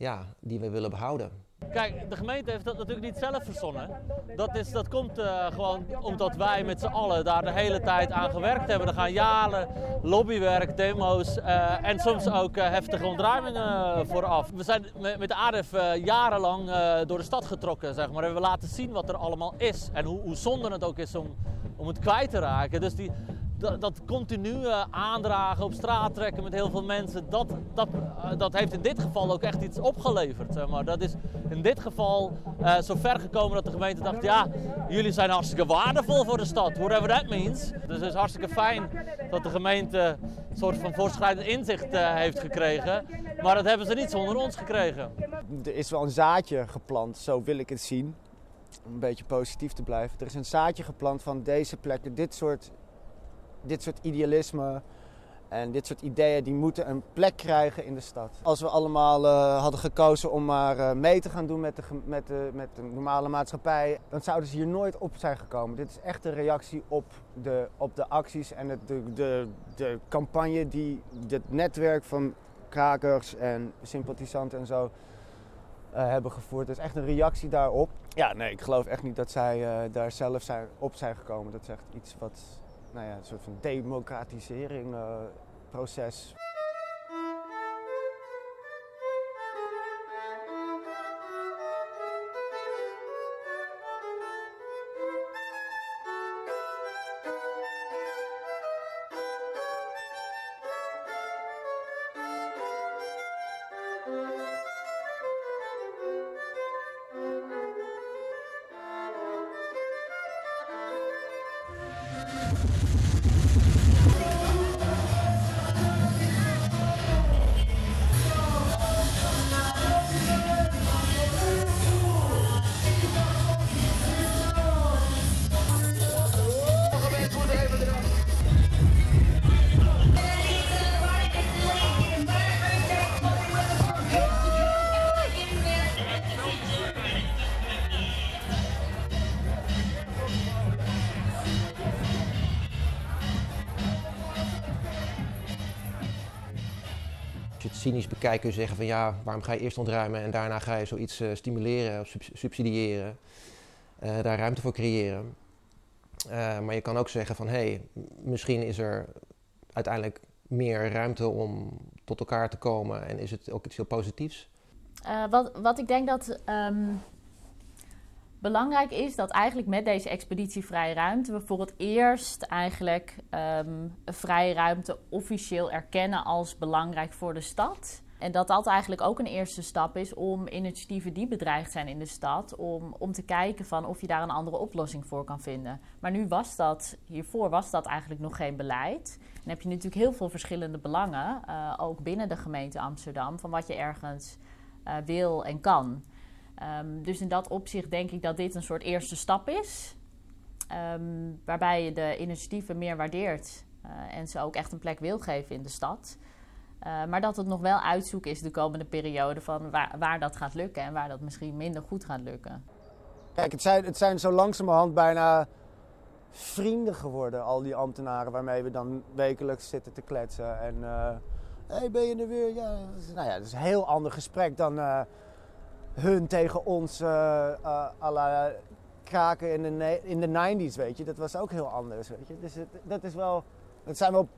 ja, die we willen behouden. Kijk, de gemeente heeft dat natuurlijk niet zelf verzonnen. Dat, is, dat komt uh, gewoon omdat wij met z'n allen daar de hele tijd aan gewerkt hebben. Er gaan jaren lobbywerk, demo's uh, en soms ook uh, heftige ontruimingen vooraf. We zijn met, met de A D F uh, jarenlang uh, door de stad getrokken, zeg maar. We hebben laten zien wat er allemaal is en hoe, hoe zonde het ook is om, om het kwijt te raken. Dus die, dat, dat continu uh, aandragen, op straat trekken met heel veel mensen, dat, dat, uh, dat heeft in dit geval ook echt iets opgeleverd. Zeg maar. Dat is in dit geval uh, zo ver gekomen dat de gemeente dacht, ja, jullie zijn hartstikke waardevol voor de stad, whatever that means. Dus het is hartstikke fijn dat de gemeente een soort van voortschrijdend inzicht uh, heeft gekregen, maar dat hebben ze niet zonder ons gekregen. Er is wel een zaadje geplant, zo wil ik het zien, om een beetje positief te blijven. Er is een zaadje geplant van deze plekken, dit soort, dit soort idealisme en dit soort ideeën, die moeten een plek krijgen in de stad. Als we allemaal uh, hadden gekozen om maar uh, mee te gaan doen met de, met, de, met de normale maatschappij, dan zouden ze hier nooit op zijn gekomen. Dit is echt een reactie op de, op de acties en het, de, de, de campagne die het netwerk van krakers en sympathisanten en zo uh, hebben gevoerd. Het is echt een reactie daarop. Ja, nee, ik geloof echt niet dat zij uh, daar zelf zijn, op zijn gekomen. Dat is echt iets wat, nou ja, een soort van democratisering uh, proces. Als je het cynisch bekijkt kun je zeggen van ja, waarom ga je eerst ontruimen en daarna ga je zoiets uh, stimuleren of subsidiëren, uh, daar ruimte voor creëren. Uh, maar je kan ook zeggen van hé, hey, misschien is er uiteindelijk meer ruimte om tot elkaar te komen en is het ook iets heel positiefs. Uh, wat, wat ik denk dat um, belangrijk is, dat eigenlijk met deze expeditie Vrije Ruimte we voor het eerst eigenlijk um, vrije ruimte officieel erkennen als belangrijk voor de stad. En dat dat eigenlijk ook een eerste stap is om initiatieven die bedreigd zijn in de stad, om, om te kijken van of je daar een andere oplossing voor kan vinden. Maar nu was dat, hiervoor was dat eigenlijk nog geen beleid. Dan heb je natuurlijk heel veel verschillende belangen, uh, ook binnen de gemeente Amsterdam, van wat je ergens uh, wil en kan. Um, dus in dat opzicht denk ik dat dit een soort eerste stap is, um, waarbij je de initiatieven meer waardeert uh, en ze ook echt een plek wil geven in de stad. Uh, maar dat het nog wel uitzoeken is de komende periode van waar, waar dat gaat lukken en waar dat misschien minder goed gaat lukken. Kijk, het zijn, het zijn zo langzamerhand bijna vrienden geworden, al die ambtenaren waarmee we dan wekelijks zitten te kletsen. En hé, uh, hey, ben je er weer? Ja, nou ja, dat is een heel ander gesprek dan uh, hun tegen ons uh, uh, à la kraken in de, in de nineties, weet je. Dat was ook heel anders, weet je. Dus het, dat is wel, dat zijn wel...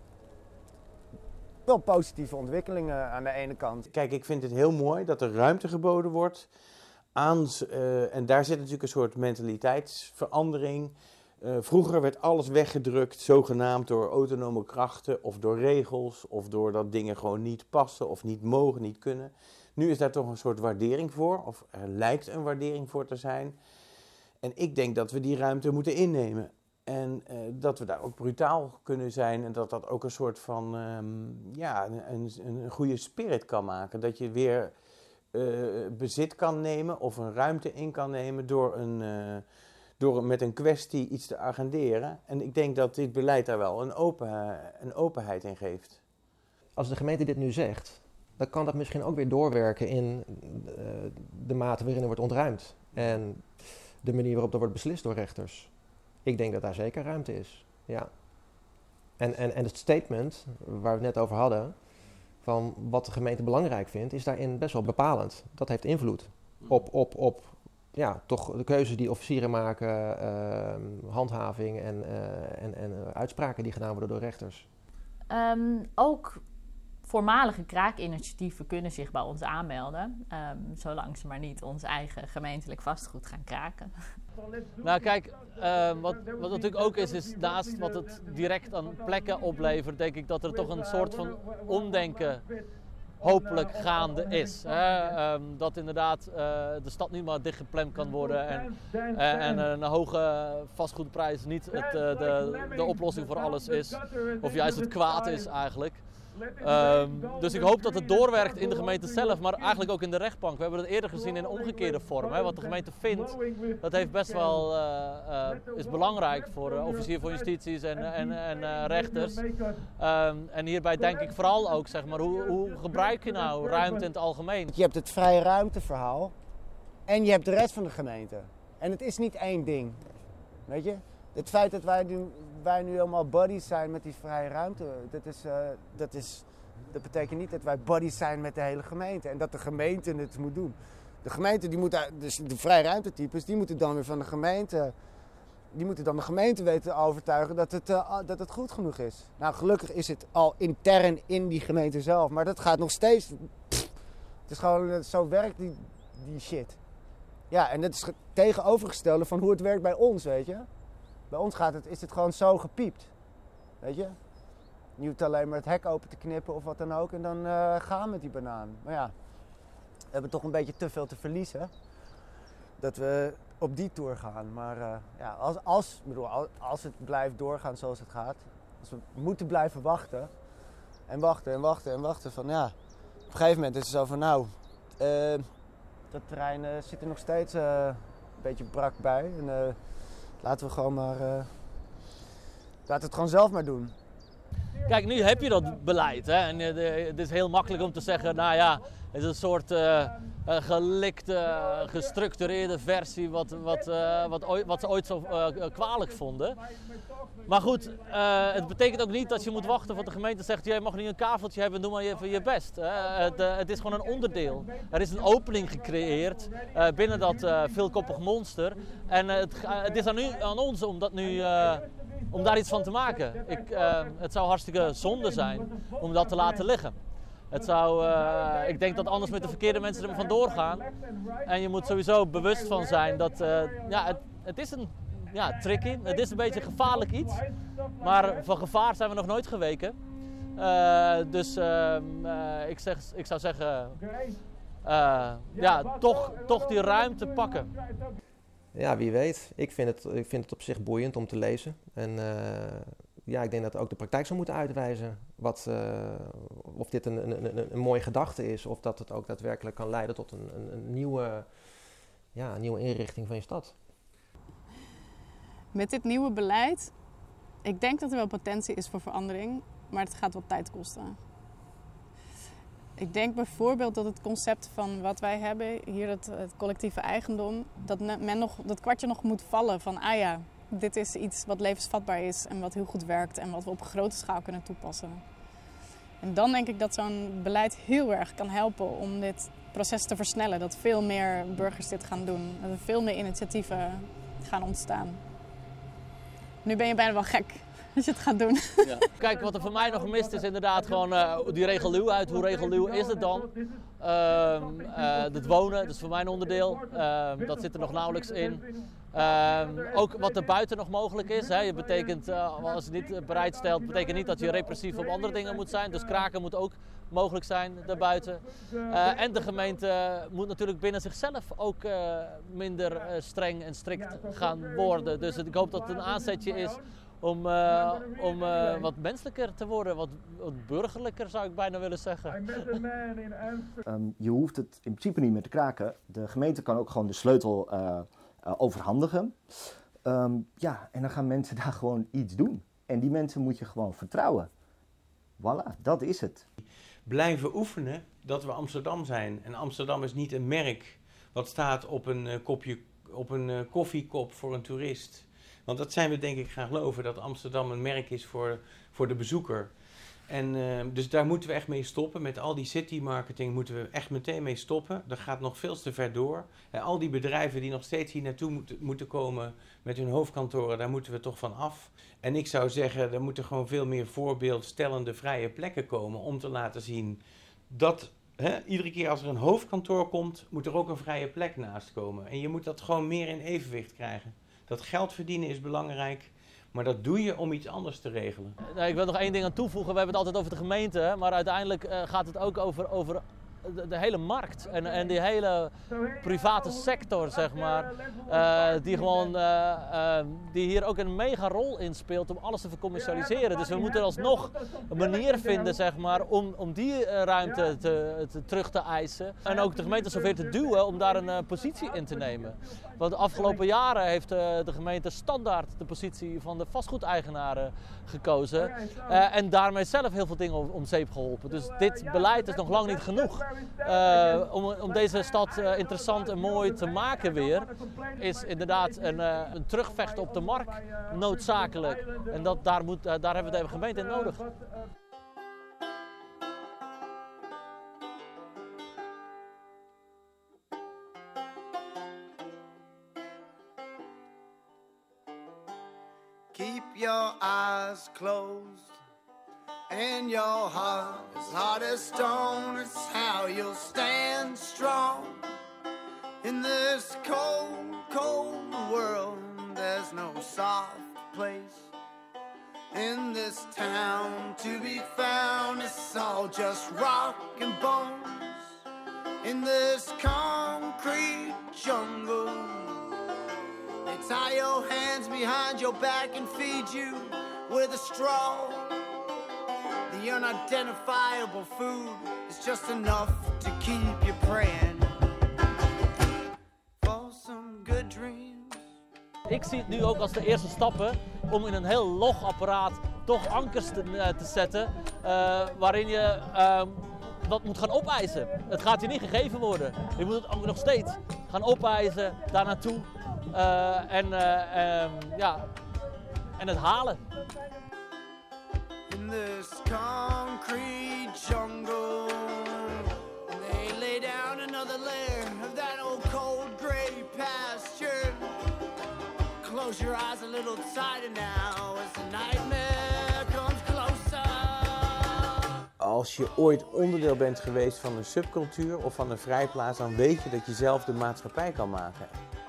wel positieve ontwikkelingen aan de ene kant. Kijk, ik vind het heel mooi dat er ruimte geboden wordt aan, uh, en daar zit natuurlijk een soort mentaliteitsverandering. Uh, vroeger werd alles weggedrukt, zogenaamd door autonome krachten of door regels of doordat dingen gewoon niet passen of niet mogen, niet kunnen. Nu is daar toch een soort waardering voor, of er lijkt een waardering voor te zijn. En ik denk dat we die ruimte moeten innemen. En uh, dat we daar ook brutaal kunnen zijn en dat dat ook een soort van um, ja, een, een, een goede spirit kan maken. Dat je weer uh, bezit kan nemen of een ruimte in kan nemen door, een, uh, door met een kwestie iets te agenderen. En ik denk dat dit beleid daar wel een, open, een openheid in geeft. Als de gemeente dit nu zegt, dan kan dat misschien ook weer doorwerken in uh, de mate waarin er wordt ontruimd. En de manier waarop er wordt beslist door rechters. Ik denk dat daar zeker ruimte is, ja. En, en, en het statement waar we het net over hadden, van wat de gemeente belangrijk vindt, is daarin best wel bepalend. Dat heeft invloed op, op, op ja, toch de keuzes die officieren maken, uh, handhaving en, uh, en, en uh, uitspraken die gedaan worden door rechters. Um, ook voormalige kraakinitiatieven kunnen zich bij ons aanmelden, um, zolang ze maar niet ons eigen gemeentelijk vastgoed gaan kraken. Nou kijk, uh, wat, wat natuurlijk ook is, is naast wat het direct aan plekken oplevert, denk ik dat er toch een soort van omdenken hopelijk gaande is. Hè? Um, dat inderdaad uh, de stad niet maar dichtgeplemd kan worden en, uh, en een hoge vastgoedprijs niet het, uh, de, de oplossing voor alles is. Of juist het kwaad is eigenlijk. Um, dus ik hoop dat het doorwerkt in de gemeente zelf, maar eigenlijk ook in de rechtbank. We hebben het eerder gezien in een omgekeerde vorm. Hè. Wat de gemeente vindt, dat heeft best wel, uh, uh, is belangrijk voor uh, officier van justities en, en, en uh, rechters. Um, en hierbij denk ik vooral ook, zeg maar, hoe, hoe gebruik je nou ruimte in het algemeen? Je hebt het vrije ruimteverhaal en je hebt de rest van de gemeente. En het is niet één ding, weet je? Het feit dat wij nu, wij nu helemaal buddies zijn met die vrije ruimte, dat, is, uh, dat, is, dat betekent niet dat wij buddies zijn met de hele gemeente. En dat de gemeente het moet doen. De gemeente, die moet, dus de vrije ruimtetypes, die moeten dan weer van de gemeente, die moeten dan de gemeente weten te overtuigen dat het, uh, dat het goed genoeg is. Nou, gelukkig is het al intern in die gemeente zelf, maar dat gaat nog steeds, pff, het is gewoon, zo werkt die, die shit. Ja, en dat is het tegenovergestelde van hoe het werkt bij ons, weet je. Bij ons gaat het, is het gewoon zo gepiept, weet je. Je hoeft alleen maar het hek open te knippen of wat dan ook en dan uh, gaan met die banaan. Maar ja, we hebben toch een beetje te veel te verliezen dat we op die tour gaan. Maar uh, ja, als, als, bedoel, als het blijft doorgaan zoals het gaat, als we moeten blijven wachten en wachten en wachten en wachten van ja, op een gegeven moment is het zo van nou, uh, dat terrein uh, zit er nog steeds uh, een beetje brak bij. En, uh, Laten we gewoon maar, uh, laten we het gewoon zelf maar doen. Kijk, nu heb je dat beleid, hè? En uh, het is heel makkelijk om te zeggen, nou ja, het is een soort uh, uh, gelikte, gestructureerde versie wat, wat, uh, wat, ooit, wat ze ooit zo uh, kwalijk vonden. Maar goed, uh, het betekent ook niet dat je moet wachten tot de gemeente zegt, jij mag niet een kaveltje hebben, doe maar even je best. Hè? Het, uh, het is gewoon een onderdeel. Er is een opening gecreëerd uh, binnen dat uh, veelkoppig monster. En uh, het, uh, het is aan, u, aan ons om, dat nu, uh, om daar iets van te maken. Ik, uh, het zou hartstikke zonde zijn om dat te laten liggen. Het zou, uh, ik denk dat anders met de verkeerde mensen er vandoor gaan. En je moet sowieso bewust van zijn dat uh, ja, het, het is een ja, tricky. Het is een beetje een gevaarlijk iets. Maar van gevaar zijn we nog nooit geweken. Uh, dus uh, uh, ik, zeg, ik zou zeggen, uh, ja, toch, toch die ruimte pakken. Ja, wie weet. Ik vind het, ik vind het op zich boeiend om te lezen. En uh, ja, ik denk dat ook de praktijk zou moeten uitwijzen wat, uh, of dit een, een, een, een mooie gedachte is, of dat het ook daadwerkelijk kan leiden tot een, een, een, nieuwe, ja, een nieuwe inrichting van je stad. Met dit nieuwe beleid, ik denk dat er wel potentie is voor verandering, maar het gaat wat tijd kosten. Ik denk bijvoorbeeld dat het concept van wat wij hebben, hier het, het collectieve eigendom, dat men nog, dat kwartje nog moet vallen van, ah ja, dit is iets wat levensvatbaar is en wat heel goed werkt en wat we op grote schaal kunnen toepassen. En dan denk ik dat zo'n beleid heel erg kan helpen om dit proces te versnellen. Dat veel meer burgers dit gaan doen. Dat er veel meer initiatieven gaan ontstaan. Nu ben je bijna wel gek als je het gaat doen. Ja. Kijk, wat er voor mij nog mist is inderdaad gewoon uh, die regeluwheid. Hoe regeluw is het dan? Uh, uh, het wonen, dat is voor mij een onderdeel. Uh, dat zit er nog nauwelijks in. Uh, ook wat er buiten nog mogelijk is. Hè. Je betekent, uh, als je niet bereid stelt, betekent niet dat je repressief op andere dingen moet zijn. Dus kraken moet ook mogelijk zijn daarbuiten. Uh, en de gemeente moet natuurlijk binnen zichzelf ook uh, minder uh, streng en strikt gaan worden. Dus ik hoop dat het een aanzetje is om, uh, om uh, wat menselijker te worden, wat, wat burgerlijker zou ik bijna willen zeggen. Um, je hoeft het in principe niet meer te kraken. De gemeente kan ook gewoon de sleutel uh, uh, overhandigen. Um, ja, en dan gaan mensen daar gewoon iets doen. En die mensen moet je gewoon vertrouwen. Voilà, dat is het. Blijven oefenen dat we Amsterdam zijn. En Amsterdam is niet een merk wat staat op een, uh, kopje, op een uh, koffiekop voor een toerist. Want dat zijn we denk ik gaan geloven, dat Amsterdam een merk is voor, voor de bezoeker. En uh, dus daar moeten we echt mee stoppen. Met al die city marketing moeten we echt meteen mee stoppen. Dat gaat nog veel te ver door. En al die bedrijven die nog steeds hier naartoe moet, moeten komen met hun hoofdkantoren, daar moeten we toch van af. En ik zou zeggen, er moeten gewoon veel meer voorbeeldstellende vrije plekken komen om te laten zien dat hè, iedere keer als er een hoofdkantoor komt, moet er ook een vrije plek naast komen. En je moet dat gewoon meer in evenwicht krijgen. Dat geld verdienen is belangrijk. Maar dat doe je om iets anders te regelen. Nee, ik wil nog één ding aan toevoegen. We hebben het altijd over de gemeente, maar uiteindelijk uh, gaat het ook over, over de, de hele markt en, en die hele private sector, zeg maar, uh, die gewoon, uh, uh, die hier ook een mega rol in speelt om alles te vercommercialiseren. Dus we moeten alsnog een manier vinden, zeg maar, om, om die uh, ruimte te, te, terug te eisen en ook de gemeente zover te duwen om daar een uh, positie in te nemen. Want de afgelopen jaren heeft uh, de gemeente standaard de positie van de vastgoedeigenaren gekozen. Uh, en daarmee zelf heel veel dingen om, om zeep geholpen. Dus dit beleid is nog lang niet genoeg. Uh, om, om deze stad uh, interessant en mooi te maken weer, is inderdaad een, uh, een terugvechten op de markt noodzakelijk. En dat, daar, moet, uh, daar hebben we de gemeente in nodig. Keep your eyes closed and your heart as hard as stone. It's how you'll stand strong in this cold, cold world. There's no soft place in this town to be found. It's all just rock and bones in this concrete jungle. They tie your hands behind your back and feed you with a straw. The unidentifiable food is just enough to keep you praying for some good dreams. Ik zie het nu ook als de eerste stappen om in een heel log apparaat toch ankers te, uh, te zetten uh, waarin je uh, dat moet gaan opeisen. Het gaat je niet gegeven worden. Je moet het ook nog steeds gaan opeisen, daar naartoe. Uh, en, uh, um, ja, en het halen. In this concrete jungle, they lay down another layer of that old cold gray pasture. Close your eyes a little tighter now as the nightmare comes closer. Als je ooit onderdeel bent geweest van een subcultuur of van een vrijplaats, dan weet je dat je zelf de maatschappij kan maken.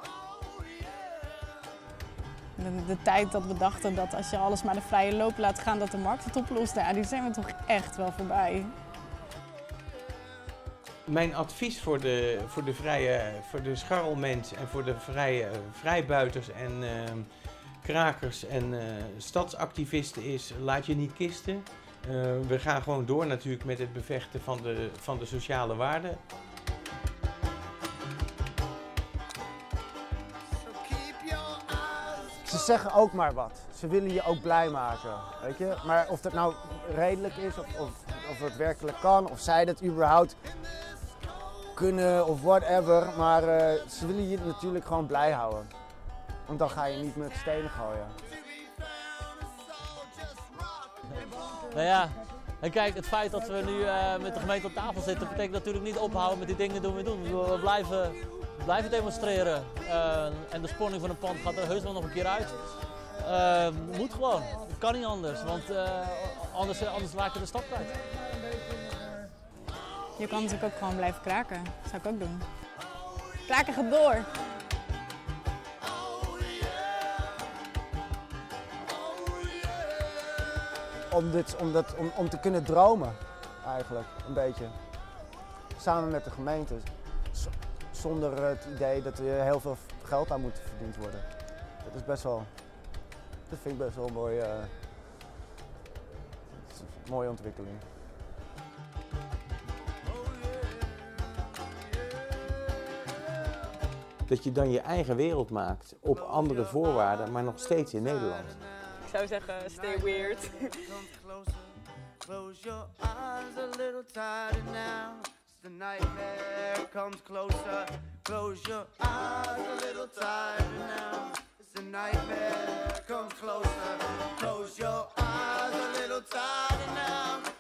De, de tijd dat we dachten dat als je alles maar de vrije loop laat gaan, dat de markt het oplost, ja, die zijn we toch echt wel voorbij. Mijn advies voor de, voor de, vrije, voor de scharrelmens en voor de vrije, vrijbuiters en uh, krakers en uh, stadsactivisten is, laat je niet kisten. Uh, we gaan gewoon door natuurlijk met het bevechten van de, van de sociale waarden. Ze zeggen ook maar wat. Ze willen je ook blij maken, weet je. Maar of dat nou redelijk is, of, of, of het werkelijk kan, of zij dat überhaupt kunnen, of whatever. Maar uh, ze willen je natuurlijk gewoon blij houden. Want dan ga je niet met stenen gooien. Nou ja, en kijk, het feit dat we nu uh, met de gemeente op tafel zitten, betekent natuurlijk niet ophouden met die dingen die we doen. We blijven... blijven demonstreren uh, en de sponning van een pand gaat er heus wel nog een keer uit. Uh, moet gewoon, het kan niet anders, want uh, anders, anders raak je de stad kwijt. Je kan natuurlijk ook gewoon blijven kraken, dat zou ik ook doen. Kraken gaat door! Om, dit, om, dat, om, om te kunnen dromen, eigenlijk, een beetje. Samen met de gemeente. Zonder het idee dat er heel veel geld aan moet verdiend worden. Dat is best wel, dat vind ik best wel een mooie, uh, een mooie ontwikkeling. Dat je dan je eigen wereld maakt op andere voorwaarden, maar nog steeds in Nederland. Ik zou zeggen, stay weird. Close your eyes a little tighter now. The nightmare comes closer. Close your eyes a little tighter now. It's the nightmare comes closer. Close your eyes a little tighter now.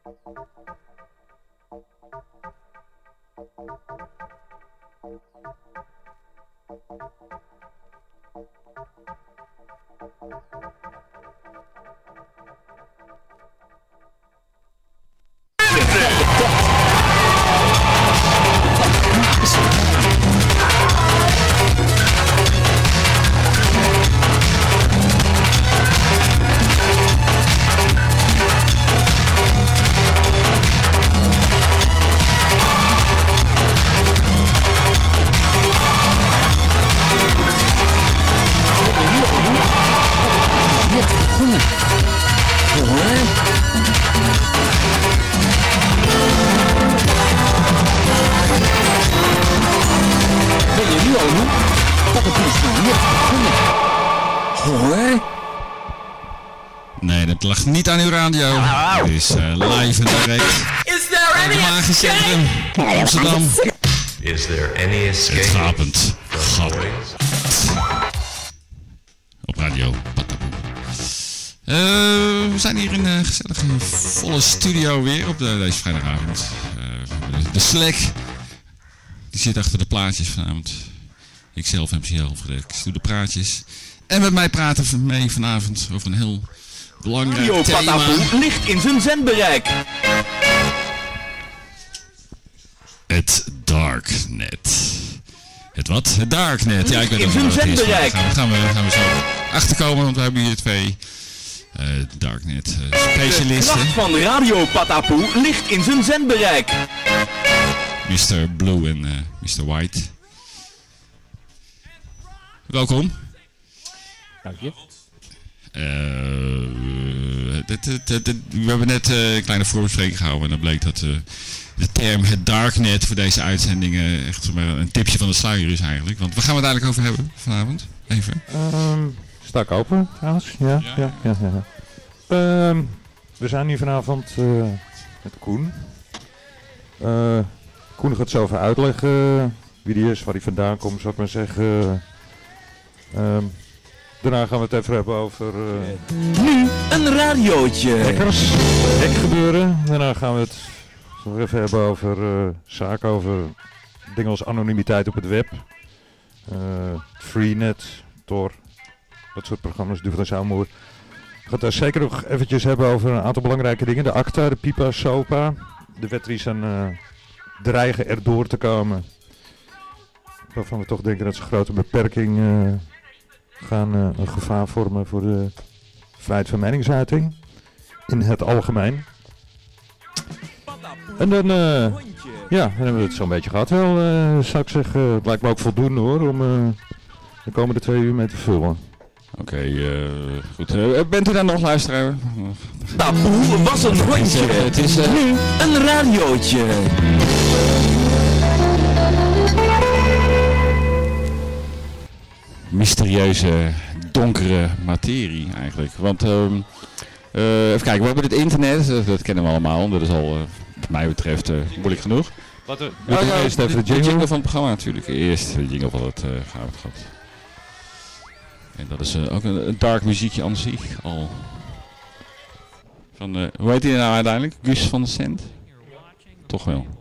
Nee, dat lag niet aan uw radio. Het is uh, live en direct. Uit het Magisch Centrum, Amsterdam. Is there any escape? Het gapend gat. Op radio. Uh, we zijn hier in een gezellige, volle studio weer op de, deze vrijdagavond. Uh, de, de Slack, die zit achter de plaatjes vanavond. Ikzelf heb ze zelf gedekt. Ik doe de praatjes. En met mij praten mee vanavond over een heel belangrijk Radio thema. Patapoe ligt in zijn zendbereik. Het Darknet. Het wat? Het Darknet. Ja, ik weet in ook zijn wel wat het is. zendbereik. Daar gaan we, gaan we zo achterkomen, want we hebben hier twee uh, Darknet uh, specialisten. De kracht van Radio Patapoe ligt in zijn zendbereik. mister Blue en uh, mister White. Welkom. Dank je. Uh, dit, dit, dit, dit, we hebben net uh, een kleine voorbespreking gehouden en dan bleek dat uh, de term het Darknet voor deze uitzendingen echt zomaar een tipje van de sluier is eigenlijk. Want waar gaan we het eigenlijk over hebben vanavond? Even. Um, sta ik open trouwens? Ja, ja, ja. ja, ja. Um, we zijn hier vanavond uh, met Koen. Uh, Koen gaat zo even uitleggen wie die is, waar hij vandaan komt, zou ik maar zeggen. Um, daarna gaan we het even hebben over... Uh, nu een radiootje. Hackers, hackgebeuren. Daarna gaan we het nog even hebben over uh, zaken, over dingen als anonimiteit op het web. Uh, Freenet, Tor, dat soort programma's, Duvel en Zouwmoer. We gaan het daar zeker nog eventjes hebben over een aantal belangrijke dingen. De ACTA, de PIPA, SOPA. De wet die aan uh, dreigen erdoor te komen. Waarvan we toch denken dat ze grote beperking uh, gaan uh, een gevaar vormen voor de vrijheid van meningsuiting. In het algemeen. En dan, uh, ja, dan hebben we het zo'n beetje gehad wel, uh, zou ik zeggen. Het lijkt me ook voldoende hoor, om uh, de komende twee uur mee te vullen. Oké, okay, uh, goed. Uh, bent u dan nog luisteraar? Taboe was een rondje. Het is uh, nu een radiootje. Mysterieuze, donkere materie eigenlijk. Want, uh, uh, even kijken, we hebben het internet, uh, dat kennen we allemaal. Dat is al, uh, wat mij betreft, uh, moeilijk genoeg. Wat er, uh, uh, eerst even de, de jingle. jingle van het programma natuurlijk. Eerst de jingle van het uh, Goudgat. En dat is uh, ook een, een dark muziekje aan zich al. Van, uh, hoe heet hij nou uiteindelijk? Gus van de Cent? Toch wel.